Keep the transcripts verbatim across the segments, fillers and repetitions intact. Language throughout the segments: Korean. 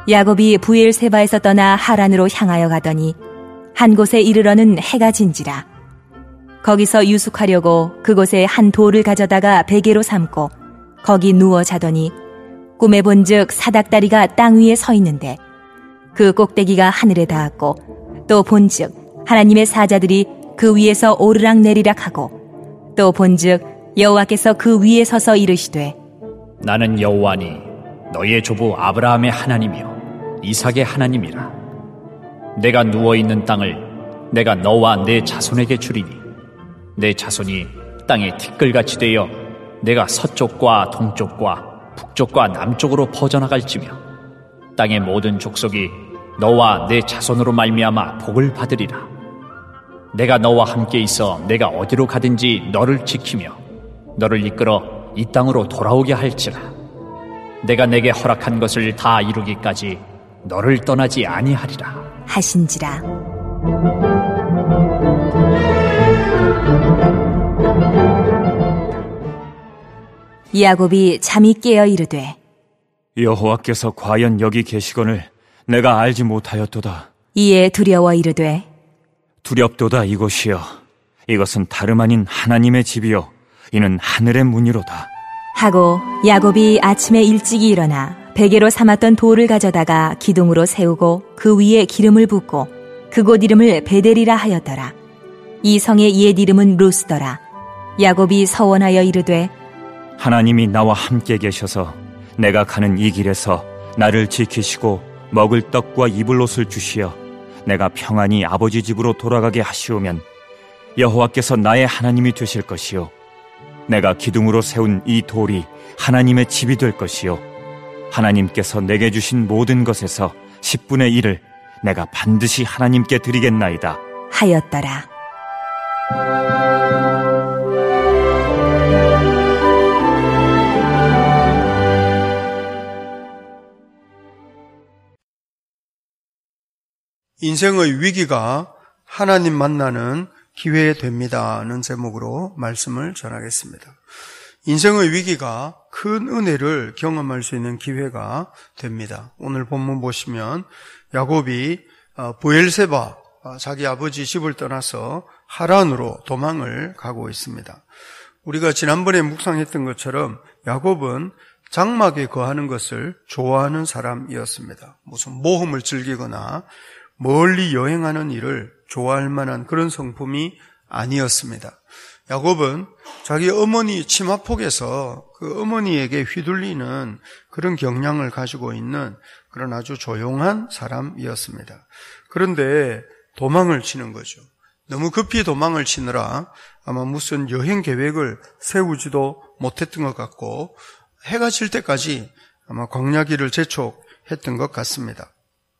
야곱이 브엘세바에서 떠나 하란으로 향하여 가더니 한 곳에 이르러는 해가 진지라. 거기서 유숙하려고 그곳에 한 돌을 가져다가 베개로 삼고 거기 누워 자더니 꿈에 본즉 사닥다리가 땅 위에 서 있는데 그 꼭대기가 하늘에 닿았고 또 본즉 하나님의 사자들이 그 위에서 오르락 내리락 하고 또 본즉 여호와께서 그 위에 서서 이르시되 나는 여호와니 너의 조부 아브라함의 하나님이요 이삭의 하나님이라. 내가 누워있는 땅을 내가 너와 내 자손에게 주리니 내 자손이 땅에 티끌같이 되어 내가 서쪽과 동쪽과 북쪽과 남쪽으로 퍼져나갈지며 땅의 모든 족속이 너와 내 자손으로 말미암아 복을 받으리라. 내가 너와 함께 있어 내가 어디로 가든지 너를 지키며 너를 이끌어 이 땅으로 돌아오게 할지라. 내가 내게 허락한 것을 다 이루기까지 너를 떠나지 아니하리라 하신지라. 야곱이 잠이 깨어 이르되 여호와께서 과연 여기 계시거늘 내가 알지 못하였도다. 이에 두려워 이르되 두렵도다 이곳이여. 이것은 다름 아닌 하나님의 집이요 이는 하늘의 문이로다 하고 야곱이 아침에 일찍이 일어나 베개로 삼았던 돌을 가져다가 기둥으로 세우고 그 위에 기름을 붓고 그곳 이름을 베델이라 하였더라. 이 성의 옛 이름은 루스더라. 야곱이 서원하여 이르되 하나님이 나와 함께 계셔서 내가 가는 이 길에서 나를 지키시고 먹을 떡과 입을 옷을 주시어 내가 평안히 아버지 집으로 돌아가게 하시오면 여호와께서 나의 하나님이 되실 것이요 내가 기둥으로 세운 이 돌이 하나님의 집이 될 것이요 하나님께서 내게 주신 모든 것에서 십분의 일을 내가 반드시 하나님께 드리겠나이다 하였더라. 인생의 위기가 하나님 만나는 기회 됩니다는 제목으로 말씀을 전하겠습니다. 인생의 위기가 큰 은혜를 경험할 수 있는 기회가 됩니다. 오늘 본문 보시면 야곱이 브엘세바 자기 아버지 집을 떠나서 하란으로 도망을 가고 있습니다. 우리가 지난번에 묵상했던 것처럼 야곱은 장막에 거하는 것을 좋아하는 사람이었습니다. 무슨 모험을 즐기거나 멀리 여행하는 일을 좋아할 만한 그런 성품이 아니었습니다. 야곱은 자기 어머니 치마폭에서 그 어머니에게 휘둘리는 그런 경향을 가지고 있는 그런 아주 조용한 사람이었습니다. 그런데 도망을 치는 거죠. 너무 급히 도망을 치느라 아마 무슨 여행 계획을 세우지도 못했던 것 같고 해가 질 때까지 아마 광야길을 재촉했던 것 같습니다.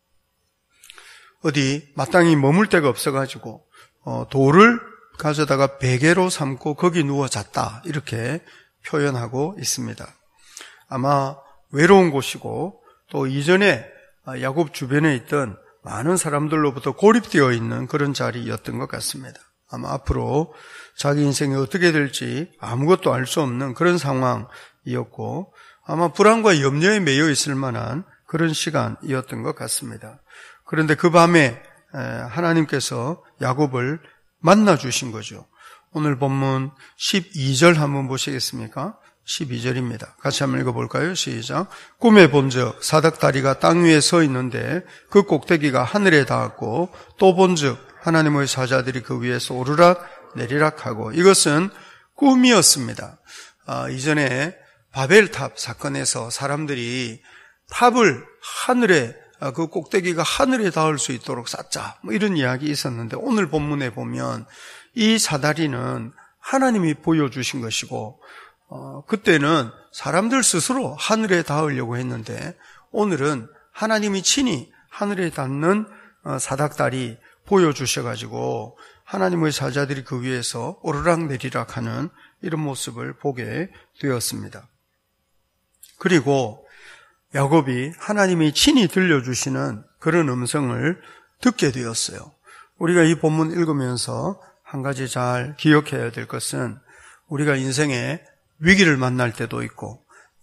어디 마땅히 머물 데가 없어가지고 어, 돌을 가져다가 베개로 삼고 거기 누워 잤다 이렇게 표현하고 있습니다. 아마 외로운 곳이고 또 이전에 야곱 주변에 있던 많은 사람들로부터 고립되어 있는 그런 자리였던 것 같습니다. 아마 앞으로 자기 인생이 어떻게 될지 아무것도 알 수 없는 그런 상황이었고 아마 불안과 염려에 매여 있을 만한 그런 시간이었던 것 같습니다. 그런데 그 밤에 하나님께서 야곱을 만나 주신 거죠. 오늘 본문 십이 절 한번 보시겠습니까? 십이 절입니다. 같이 한번 읽어볼까요? 시작. 꿈에 본즉 사닥다리가 땅 위에 서 있는데 그 꼭대기가 하늘에 닿았고 또 본즉 하나님의 사자들이 그 위에서 오르락 내리락 하고 이것은 꿈이었습니다. 아, 이전에 바벨탑 사건에서 사람들이 탑을 하늘에 그 꼭대기가 하늘에 닿을 수 있도록 쌓자 뭐 이런 이야기 있었는데 오늘 본문에 보면 이 사다리는 하나님이 보여주신 것이고 어, 그때는 사람들 스스로 하늘에 닿으려고 했는데 오늘은 하나님이 친히 하늘에 닿는 어, 사닥다리 보여주셔가지고 하나님의 사자들이 그 위에서 오르락 내리락 하는 이런 모습을 보게 되었습니다. 그리고 야곱이 하나님이 친히 들려주시는 그런 음성을 듣게 되었어요. 우리가 이 본문 읽으면서 한 가지 잘 기억해야 될 것은 우리가 인생에 위기를 만날 때도 있고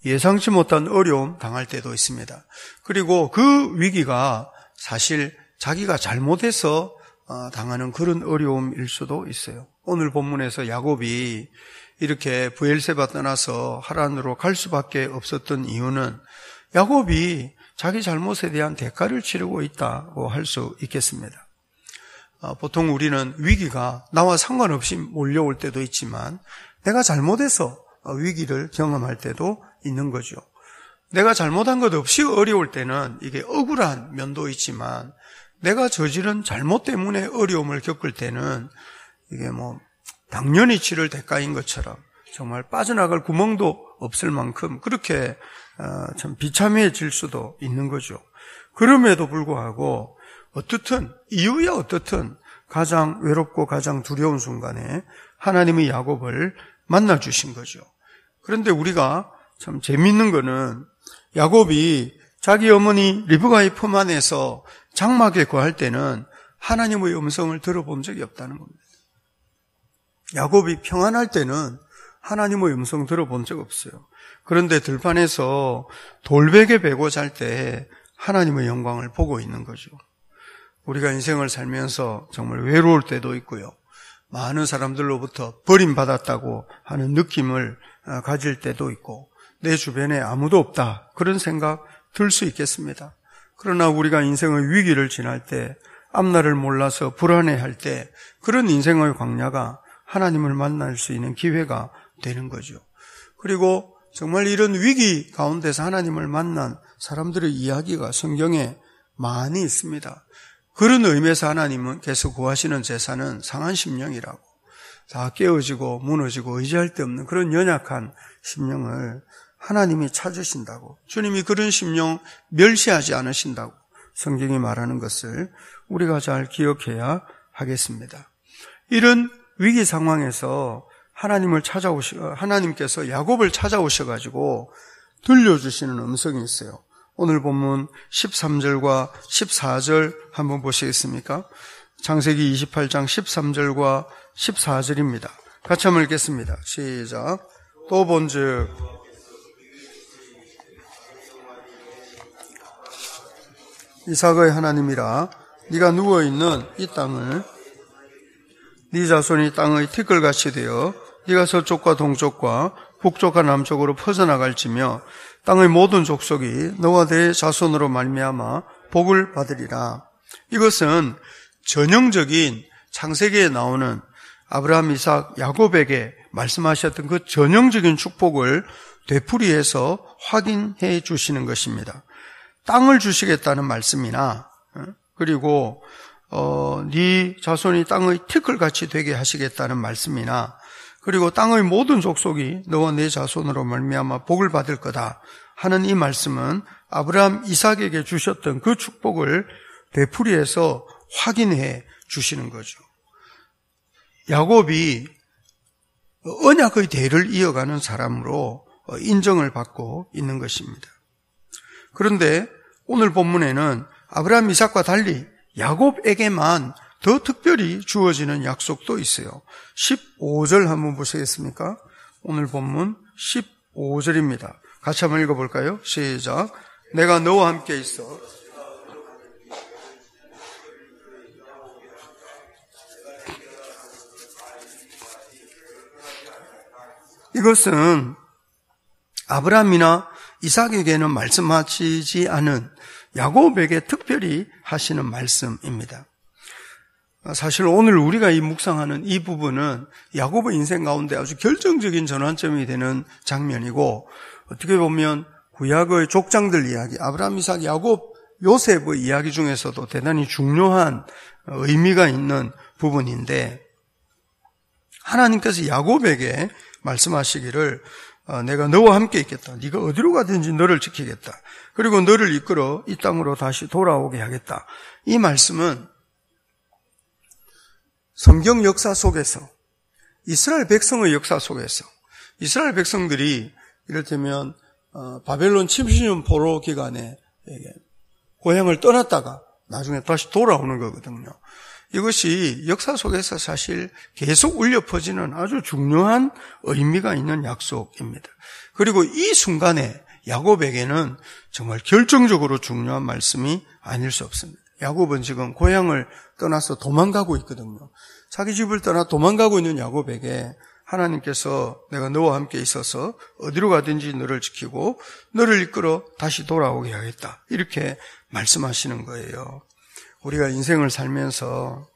예상치 못한 어려움 당할 때도 있습니다. 그리고 그 위기가 사실 자기가 잘못해서 당하는 그런 어려움일 수도 있어요. 오늘 본문에서 야곱이 이렇게 브엘세바 떠나서 하란으로 갈 수밖에 없었던 이유는 야곱이 자기 잘못에 대한 대가를 치르고 있다고 할 수 있겠습니다. 보통 우리는 위기가 나와 상관없이 몰려올 때도 있지만 내가 잘못해서 위기를 경험할 때도 있는 거죠. 내가 잘못한 것 없이 어려울 때는 이게 억울한 면도 있지만 내가 저지른 잘못 때문에 어려움을 겪을 때는 이게 뭐 당연히 치를 대가인 것처럼 정말 빠져나갈 구멍도 없을 만큼 그렇게 참 비참해질 수도 있는 거죠. 그럼에도 불구하고 어떻든 이유야 어떻든 가장 외롭고 가장 두려운 순간에 하나님의 야곱을 만나주신 거죠. 그런데 우리가 참 재미있는 거는 야곱이 자기 어머니 리브가의 품 안에서 장막에 거할 때는 하나님의 음성을 들어본 적이 없다는 겁니다. 야곱이 평안할 때는 하나님의 음성 들어본 적 없어요. 그런데 들판에서 돌베개 베고 잘 때 하나님의 영광을 보고 있는 거죠. 우리가 인생을 살면서 정말 외로울 때도 있고요. 많은 사람들로부터 버림받았다고 하는 느낌을 가질 때도 있고 내 주변에 아무도 없다 그런 생각 들 수 있겠습니다. 그러나 우리가 인생의 위기를 지날 때 앞날을 몰라서 불안해할 때 그런 인생의 광야가 하나님을 만날 수 있는 기회가 되는 거죠. 그리고 정말 이런 위기 가운데서 하나님을 만난 사람들의 이야기가 성경에 많이 있습니다. 그런 의미에서 하나님은 계속 구하시는 제사는 상한 심령이라고, 다 깨어지고 무너지고 의지할 데 없는 그런 연약한 심령을 하나님이 찾으신다고, 주님이 그런 심령 멸시하지 않으신다고 성경이 말하는 것을 우리가 잘 기억해야 하겠습니다. 이런 위기 상황에서 하나님을 찾아오시, 하나님께서 야곱을 찾아오셔가지고 들려주시는 음성이 있어요. 오늘 본문 십삼 절과 십사 절 한번 보시겠습니까? 창세기 이십팔 장 십삼 절과 십사 절입니다. 같이 한번 읽겠습니다. 시작. 또 본즉 이삭의 하나님이라 네가 누워있는 이 땅을 네 자손이 땅의 티끌같이 되어 네가 서쪽과 동쪽과 북쪽과 남쪽으로 퍼져나갈지며 땅의 모든 족속이 너와 네 자손으로 말미암아 복을 받으리라. 이것은 전형적인 창세기에 나오는 아브라함, 이삭, 야곱에게 말씀하셨던 그 전형적인 축복을 되풀이해서 확인해 주시는 것입니다. 땅을 주시겠다는 말씀이나 그리고 어, 네 자손이 땅의 티끌같이 되게 하시겠다는 말씀이나 그리고 땅의 모든 족속이 너와 네 자손으로 말미암아 복을 받을 거다 하는 이 말씀은 아브라함, 이삭에게 주셨던 그 축복을 되풀이해서 확인해 주시는 거죠. 야곱이 언약의 대를 이어가는 사람으로 인정을 받고 있는 것입니다. 그런데 오늘 본문에는 아브라함, 이삭과 달리 야곱에게만 더 특별히 주어지는 약속도 있어요. 십오 절 한번 보시겠습니까? 오늘 본문 십오 절입니다. 같이 한번 읽어볼까요? 시작. 내가 너와 함께 있어 이것은 아브라함이나 이삭에게는 말씀하시지 않은 야곱에게 특별히 하시는 말씀입니다. 사실 오늘 우리가 이 묵상하는 이 부분은 야곱의 인생 가운데 아주 결정적인 전환점이 되는 장면이고, 어떻게 보면 구약의 족장들 이야기, 아브라함, 이삭, 야곱, 요셉의 이야기 중에서도 대단히 중요한 의미가 있는 부분인데, 하나님께서 야곱에게 말씀하시기를 내가 너와 함께 있겠다. 네가 어디로 가든지 너를 지키겠다. 그리고 너를 이끌어 이 땅으로 다시 돌아오게 하겠다. 이 말씀은 성경 역사 속에서, 이스라엘 백성의 역사 속에서, 이스라엘 백성들이 이를테면 바벨론 칠십 년 포로 기간에 고향을 떠났다가 나중에 다시 돌아오는 거거든요. 이것이 역사 속에서 사실 계속 울려 퍼지는 아주 중요한 의미가 있는 약속입니다. 그리고 이 순간에 야곱에게는 정말 결정적으로 중요한 말씀이 아닐 수 없습니다. 야곱은 지금 고향을 떠나서 도망가고 있거든요. 자기 집을 떠나 도망가고 있는 야곱에게 하나님께서 내가 너와 함께 있어서 어디로 가든지 너를 지키고 너를 이끌어 다시 돌아오게 하겠다, 이렇게 말씀하시는 거예요. 우리가 인생을 살면서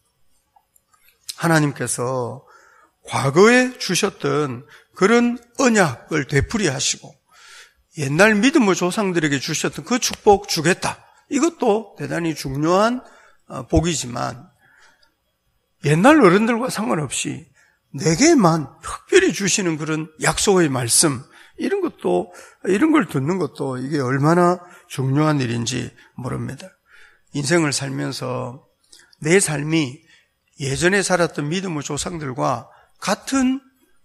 하나님께서 과거에 주셨던 그런 언약을 되풀이하시고 옛날 믿음의 조상들에게 주셨던 그 축복 주겠다, 이것도 대단히 중요한 복이지만 옛날 어른들과 상관없이 내게만 특별히 주시는 그런 약속의 말씀, 이런 것도, 이런 걸 듣는 것도 이게 얼마나 중요한 일인지 모릅니다. 인생을 살면서 내 삶이 예전에 살았던 믿음의 조상들과 같은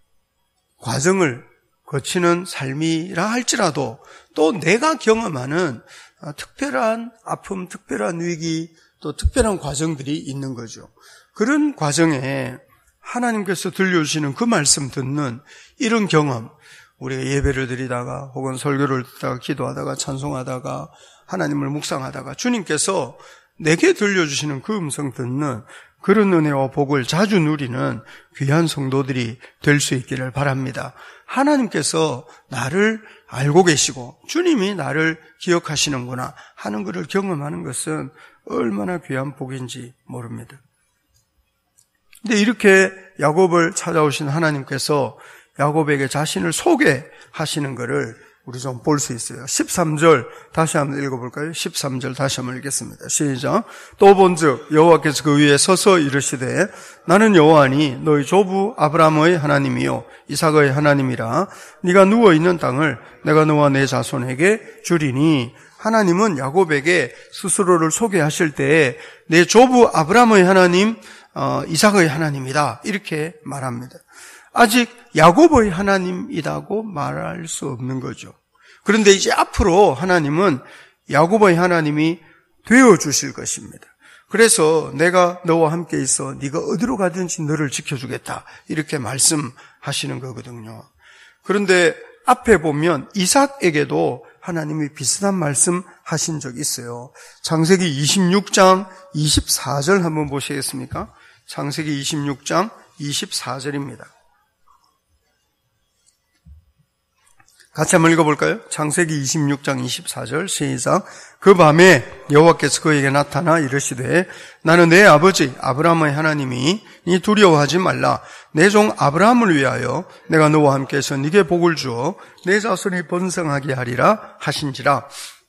과정을 거치는 삶이라 할지라도 또 내가 경험하는 특별한 아픔, 특별한 위기, 또 특별한 과정들이 있는 거죠. 그런 과정에 하나님께서 들려주시는 그 말씀 듣는 이런 경험, 우리가 예배를 드리다가 혹은 설교를 듣다가 기도하다가 찬송하다가 하나님을 묵상하다가 주님께서 내게 들려주시는 그 음성 듣는 그런 은혜와 복을 자주 누리는 귀한 성도들이 될 수 있기를 바랍니다. 하나님께서 나를 알고 계시고 주님이 나를 기억하시는구나 하는 것을 경험하는 것은 얼마나 귀한 복인지 모릅니다. 근데 이렇게 야곱을 찾아오신 하나님께서 야곱에게 자신을 소개하시는 것을 우리 좀 볼 수 있어요. 십삼 절 다시 한번 읽어볼까요? 십삼 절 다시 한번 읽겠습니다. 시작. 또 본즉 여호와께서 그 위에 서서 이르시되 나는 여호와니 너희 조부 아브라함의 하나님이요 이삭의 하나님이라. 네가 누워있는 땅을 내가 너와 내 자손에게 주리니. 하나님은 야곱에게 스스로를 소개하실 때에 내 조부 아브라함의 하나님, 어, 이삭의 하나님이다, 이렇게 말합니다. 아직 야곱의 하나님이라고 말할 수 없는 거죠. 그런데 이제 앞으로 하나님은 야곱의 하나님이 되어주실 것입니다. 그래서 내가 너와 함께 있어 네가 어디로 가든지 너를 지켜주겠다, 이렇게 말씀하시는 거거든요. 그런데 앞에 보면 이삭에게도 하나님이 비슷한 말씀 하신 적이 있어요. 창세기 이십육 장 이십사 절 한번 보시겠습니까? 창세기 이십육 장 이십사 절입니다. 같이 한번 읽어볼까요? 창세기 이십육 장 이십사 절 시작. 그 밤에 여호와께서 그에게 나타나 이르시되 나는 내 아버지 아브라함의 하나님이 니 두려워하지 말라. 내 종 아브라함을 위하여 내가 너와 함께해서 네게 복을 주어 내 자손이 번성하게 하리라 하신지라.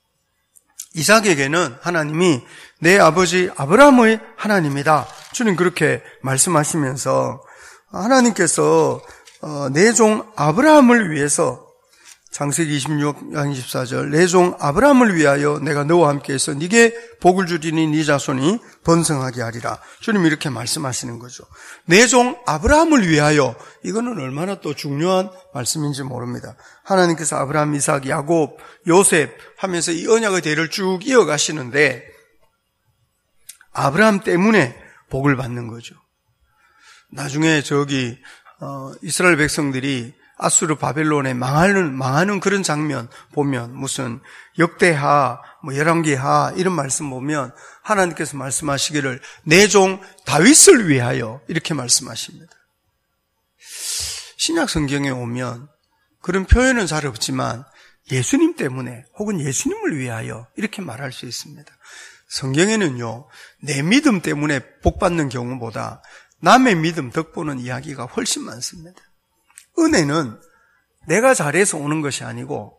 이삭에게는 하나님이 내 아버지 아브라함의 하나님이다, 주님 그렇게 말씀하시면서 하나님께서 내 종 아브라함을 위해서 창세기 이십육 장 이십사 절 내 종 아브라함을 위하여 내가 너와 함께해서 네게 복을 주리니 네 자손이 번성하게 하리라. 주님 이렇게 말씀하시는 거죠. 내 종 아브라함을 위하여, 이거는 얼마나 또 중요한 말씀인지 모릅니다. 하나님께서 아브라함, 이삭, 야곱, 요셉 하면서 이 언약의 대를 쭉 이어가시는데 아브라함 때문에 복을 받는 거죠. 나중에 저기 어, 이스라엘 백성들이 아수르 바벨론에 망하는, 망하는 그런 장면 보면 무슨 역대하, 뭐 열왕기하 이런 말씀 보면 하나님께서 말씀하시기를 내 종 다윗을 위하여 이렇게 말씀하십니다. 신약 성경에 오면 그런 표현은 잘 없지만 예수님 때문에 혹은 예수님을 위하여 이렇게 말할 수 있습니다. 성경에는요, 내 믿음 때문에 복받는 경우보다 남의 믿음 덕보는 이야기가 훨씬 많습니다. 은혜는 내가 잘해서 오는 것이 아니고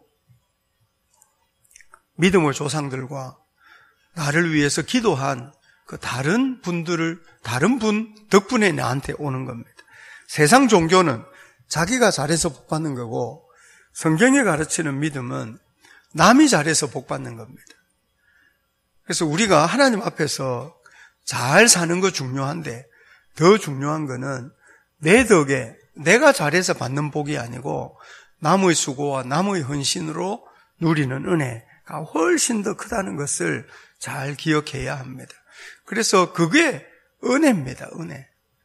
믿음의 조상들과 나를 위해서 기도한 그 다른 분들을, 다른 분 덕분에 나한테 오는 겁니다. 세상 종교는 자기가 잘해서 복받는 거고 성경이 가르치는 믿음은 남이 잘해서 복받는 겁니다. 그래서 우리가 하나님 앞에서 잘 사는 거 중요한데 더 중요한 거는 내 덕에 내가 잘해서 받는 복이 아니고 남의 수고와 남의 헌신으로 누리는 은혜가 훨씬 더 크다는 것을 잘 기억해야 합니다. 그래서 그게 은혜입니다. 은혜.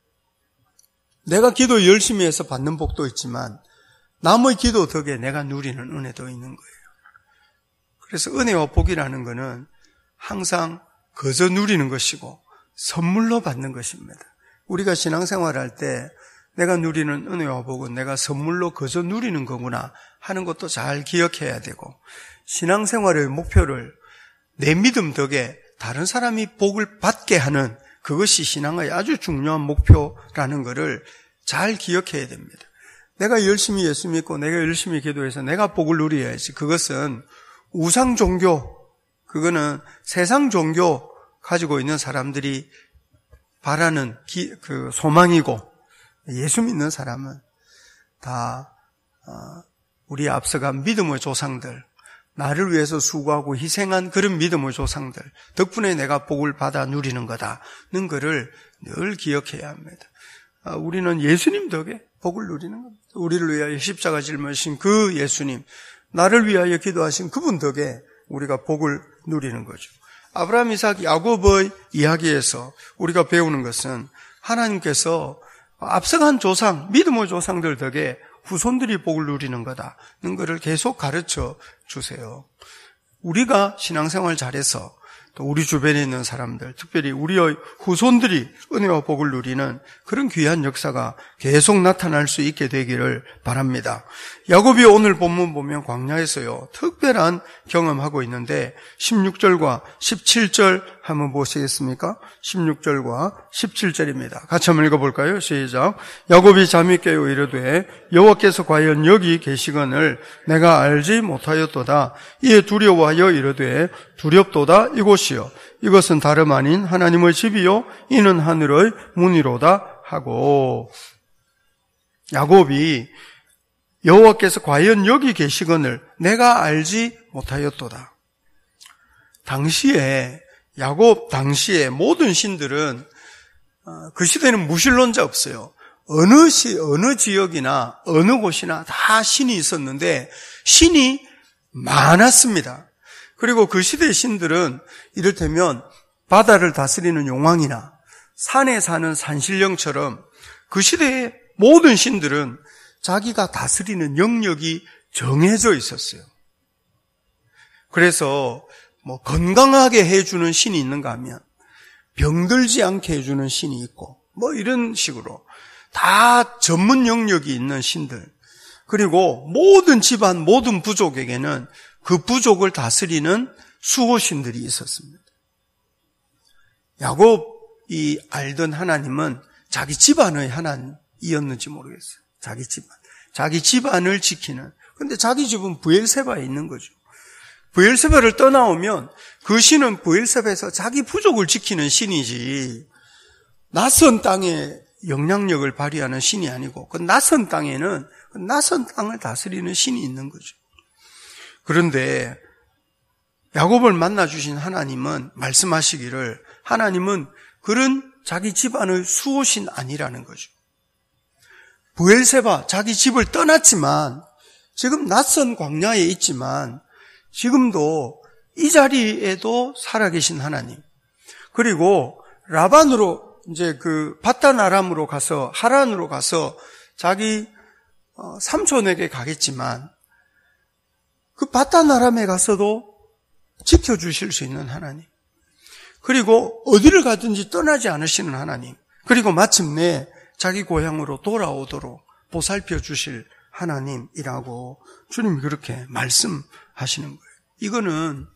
내가 기도 열심히 해서 받는 복도 있지만 남의 기도 덕에 내가 누리는 은혜도 있는 거예요. 그래서 은혜와 복이라는 것은 항상 거저 누리는 것이고 선물로 받는 것입니다. 우리가 신앙생활할 때 내가 누리는 은혜와 복은 내가 선물로 거저 누리는 거구나 하는 것도 잘 기억해야 되고, 신앙생활의 목표를 내 믿음 덕에 다른 사람이 복을 받게 하는 그것이 신앙의 아주 중요한 목표라는 것을 잘 기억해야 됩니다. 내가 열심히 예수 믿고 내가 열심히 기도해서 내가 복을 누려야지. 그것은 우상 종교, 그거는 세상 종교 가지고 있는 사람들이 바라는 기, 그 소망이고, 예수 믿는 사람은 다 어, 우리 앞서간 믿음의 조상들, 나를 위해서 수고하고 희생한 그런 믿음의 조상들 덕분에 내가 복을 받아 누리는 거다는 것을 늘 기억해야 합니다. 어, 우리는 예수님 덕에 복을 누리는 겁니다. 우리를 위하여 십자가 짊어지신 그 예수님, 나를 위하여 기도하신 그분 덕에 우리가 복을 누리는 거죠. 아브라함, 이삭, 야곱의 이야기에서 우리가 배우는 것은 하나님께서 앞서간 조상, 믿음의 조상들 덕에 후손들이 복을 누리는 거다는 것을 계속 가르쳐 주세요. 우리가 신앙생활 잘해서 또 우리 주변에 있는 사람들, 특별히 우리의 후손들이 은혜와 복을 누리는 그런 귀한 역사가 계속 나타날 수 있게 되기를 바랍니다. 야곱이 오늘 본문 보면 광야에서요 특별한 경험하고 있는데 십육 절과 십칠 절 한번 보시겠습니까? 십육 절과 십칠 절입니다. 같이 한번 읽어볼까요? 시작. 야곱이 잠이 깨어 이르되 여호와께서 과연 여기 계시거늘 내가 알지 못하였도다. 이에 두려워하여 이르되 두렵도다 이곳이요 이것은 다름 아닌 하나님의 집이요 이는 하늘의 문이로다 하고, 야곱이 여호와께서 과연 여기 계시거늘 내가 알지 못하였도다. 당시에 야곱 당시에 모든 신들은 그 시대는 무신론자 없어요. 어느 시 어느 지역이나 어느 곳이나 다 신이 있었는데 신이 많았습니다. 그리고 그 시대의 신들은 이를테면 바다를 다스리는 용왕이나 산에 사는 산신령처럼 그 시대의 모든 신들은 자기가 다스리는 영역이 정해져 있었어요. 그래서 뭐 건강하게 해주는 신이 있는가 하면 병들지 않게 해주는 신이 있고 뭐 이런 식으로 다 전문 영역이 있는 신들, 그리고 모든 집안 모든 부족에게는 그 부족을 다스리는 수호신들이 있었습니다. 야곱이 알던 하나님은 자기 집안의 하나님이었는지 모르겠어요. 자기 집안, 자기 집안을 지키는. 근데 자기 집은 브엘세바에 있는 거죠. 브엘세바를 떠나오면 그 신은 브엘세바에서 자기 부족을 지키는 신이지 낯선 땅에 영향력을 발휘하는 신이 아니고, 그 낯선 땅에는 그 낯선 땅을 다스리는 신이 있는 거죠. 그런데 야곱을 만나주신 하나님은 말씀하시기를 하나님은 그런 자기 집안의 수호신 아니라는 거죠. 브엘세바, 자기 집을 떠났지만 지금 낯선 광야에 있지만 지금도 이 자리에도 살아계신 하나님, 그리고 라반으로 이제 그 바단 아람으로 가서 하란으로 가서 자기 삼촌에게 가겠지만 그 바단 아람에 가서도 지켜주실 수 있는 하나님, 그리고 어디를 가든지 떠나지 않으시는 하나님, 그리고 마침내 자기 고향으로 돌아오도록 보살펴 주실 하나님이라고 주님이 그렇게 말씀하시는 거예요. 이거는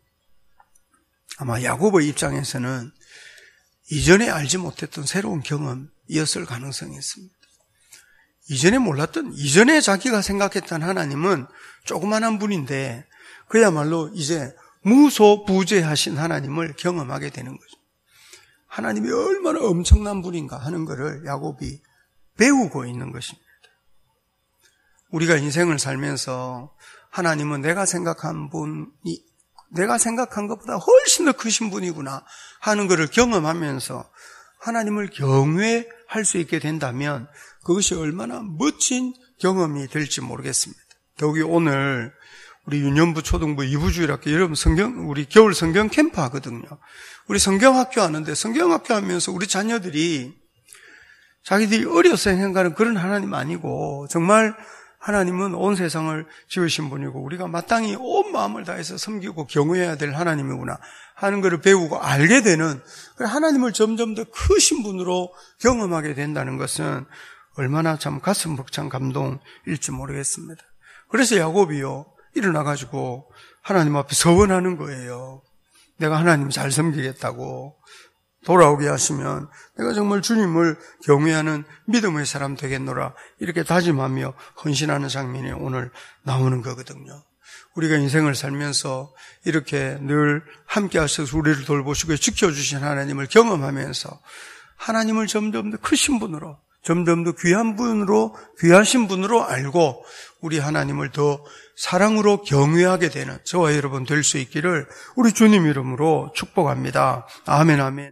아마 야곱의 입장에서는 이전에 알지 못했던 새로운 경험이었을 가능성이 있습니다. 이전에 몰랐던, 이전에 자기가 생각했던 하나님은 조그만한 분인데 그야말로 이제 무소부재하신 하나님을 경험하게 되는 거죠. 하나님이 얼마나 엄청난 분인가 하는 것을 야곱이 배우고 있는 것입니다. 우리가 인생을 살면서 하나님은 내가 생각한 분이, 내가 생각한 것보다 훨씬 더 크신 분이구나 하는 것을 경험하면서 하나님을 경외할 수 있게 된다면 그것이 얼마나 멋진 경험이 될지 모르겠습니다. 더욱이 오늘 우리 유년부, 초등부, 이부주일학교 여러분 성경 우리 겨울 성경 캠프 하거든요. 우리 성경학교 하는데 성경학교 하면서 우리 자녀들이 자기들이 어려서 행하는 그런 하나님 아니고 정말 하나님은 온 세상을 지으신 분이고 우리가 마땅히 온 마음을 다해서 섬기고 경외해야 될 하나님이구나 하는 것을 배우고 알게 되는 하나님을 점점 더 크신 분으로 경험하게 된다는 것은 얼마나 참 가슴 벅찬 감동일지 모르겠습니다. 그래서 야곱이요 일어나가지고 하나님 앞에 서원하는 거예요. 내가 하나님 잘 섬기겠다고 돌아오게 하시면 내가 정말 주님을 경외하는 믿음의 사람 되겠노라 이렇게 다짐하며 헌신하는 장면이 오늘 나오는 거거든요. 우리가 인생을 살면서 이렇게 늘 함께 하셔서 우리를 돌보시고 지켜주신 하나님을 경험하면서 하나님을 점점 더 크신 분으로 점점 더 귀한 분으로 귀하신 분으로 알고 우리 하나님을 더 사랑으로 경외하게 되는 저와 여러분 될 수 있기를 우리 주님 이름으로 축복합니다. 아멘 아멘.